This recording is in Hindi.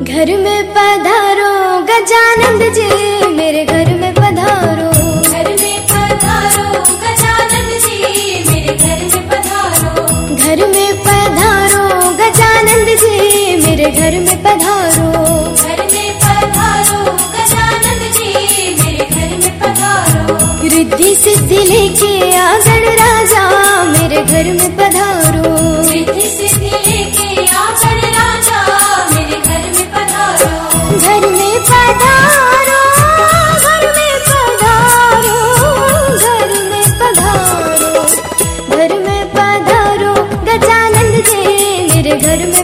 घर में पधारो गजानंद जी, मेरे घर में पधारो। घर में पधारो गजानंद जी, मेरे घर में पधारो। घर में पधारो गजानंद जी, मेरे घर में पधारो। घर में पधारो गजानंद जी, मेरे घर में पधारो। रिद्धि सिद्धि लेके आ गणराजा, मेरे घर में पधारो। रिद्धि सिद्धि लेके आ गणराजा, मेरे घर में पधारो। घर में पधारो, घर में पधारो, घर में पधारो। घर में पधारो गजानंद जी, मेरे घर में